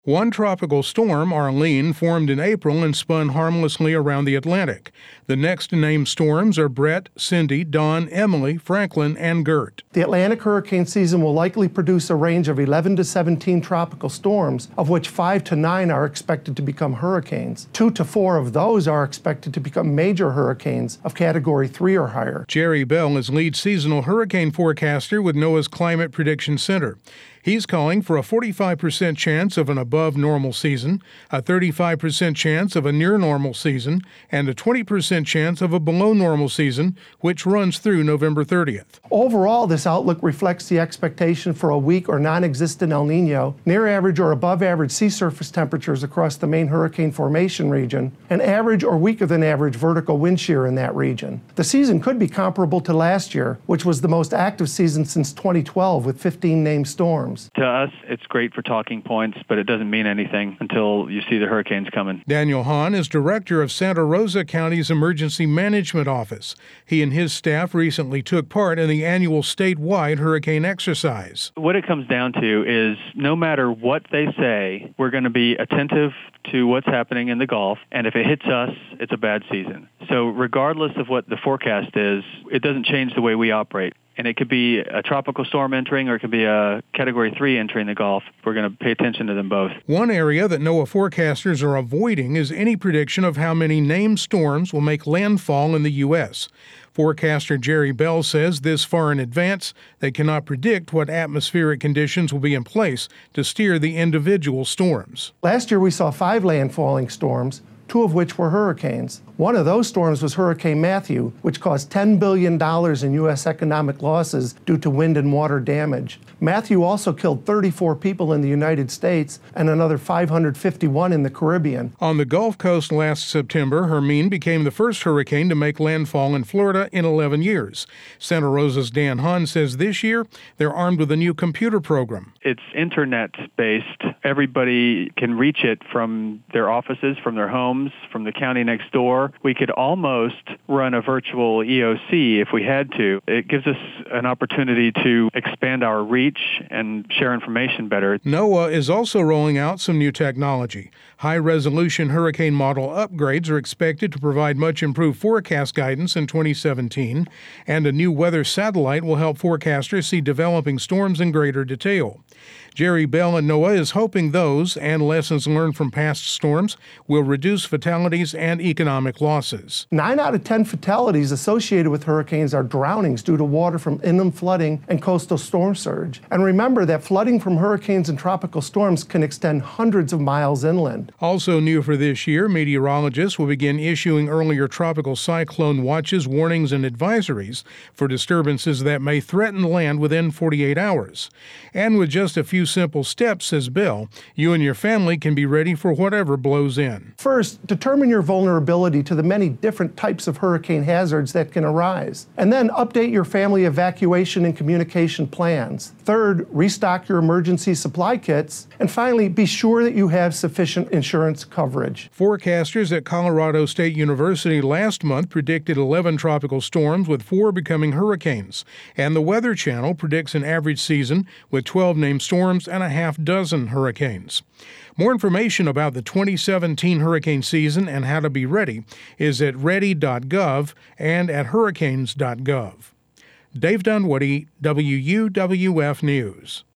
One tropical storm, Arlene, formed in April and spun harmlessly around the Atlantic. The next named storms are Brett, Cindy, Dawn, Emily, Franklin, and Gert. The Atlantic hurricane season will likely produce a range of 11 to 17 tropical storms, of which 5 to 9 are expected to become hurricanes. 2 to 4 of those are expected to become major hurricanes of Category 3 or higher. Jerry Bell is lead seasonal hurricane forecaster with NOAA's Climate Prediction Center. He's calling for a 45% chance of an above normal season, a 35% chance of a near normal season, and a 20% chance of a below normal season, which runs through November 30th. Overall, this outlook reflects the expectation for a weak or non-existent El Nino, near average or above average sea surface temperatures across the main hurricane formation region, and average or weaker than average vertical wind shear in that region. The season could be comparable to last year, which was the most active season since 2012 with 15 named storms. To us, it's great for talking points, but it doesn't mean anything until you see the hurricanes coming. Daniel Hahn is director of Santa Rosa County's Emergency Management Office. He and his staff recently took part in the annual statewide hurricane exercise. What it comes down to is no matter what they say, we're going to be attentive to what's happening in the Gulf, and if it hits us, it's a bad season. So regardless of what the forecast is, it doesn't change the way we operate. And it could be a tropical storm entering or it could be a Category 3 entering the Gulf. We're going to pay attention to them both. One area that NOAA forecasters are avoiding is any prediction of how many named storms will make landfall in the U.S. Forecaster Jerry Bell says this far in advance, they cannot predict what atmospheric conditions will be in place to steer the individual storms. Last year we saw 5 landfalling storms, 2 of which were hurricanes. One of those storms was Hurricane Matthew, which caused $10 billion in U.S. economic losses due to wind and water damage. Matthew also killed 34 people in the United States and another 551 in the Caribbean. On the Gulf Coast last September, Hermine became the first hurricane to make landfall in Florida in 11 years. Santa Rosa's Dan Hahn says this year they're armed with a new computer program. It's internet-based. Everybody can reach it from their offices, from their homes, from the county next door. We could almost run a virtual EOC if we had to. It gives us an opportunity to expand our reach and share information better. NOAA is also rolling out some new technology. High-resolution hurricane model upgrades are expected to provide much improved forecast guidance in 2017, and a new weather satellite will help forecasters see developing storms in greater detail. Jerry Bell at NOAA is hoping those and lessons learned from past storms will reduce fatalities and economic losses. 9 out of 10 fatalities associated with hurricanes are drownings due to water from inland flooding and coastal storm surge. And remember that flooding from hurricanes and tropical storms can extend hundreds of miles inland. Also new for this year, meteorologists will begin issuing earlier tropical cyclone watches, warnings, and advisories for disturbances that may threaten land within 48 hours. And with just a few simple steps, says Bill, you and your family can be ready for whatever blows in. First, determine your vulnerability to the many different types of hurricane hazards that can arise. And then update your family evacuation and communication plans. Third, restock your emergency supply kits. And finally, be sure that you have sufficient insurance coverage. Forecasters at Colorado State University last month predicted 11 tropical storms, with 4 becoming hurricanes. And the Weather Channel predicts an average season with 12 named storms and a half-dozen hurricanes. More information about the 2017 hurricane season and how to be ready is at ready.gov and at hurricanes.gov. Dave Dunwoody, WUWF News.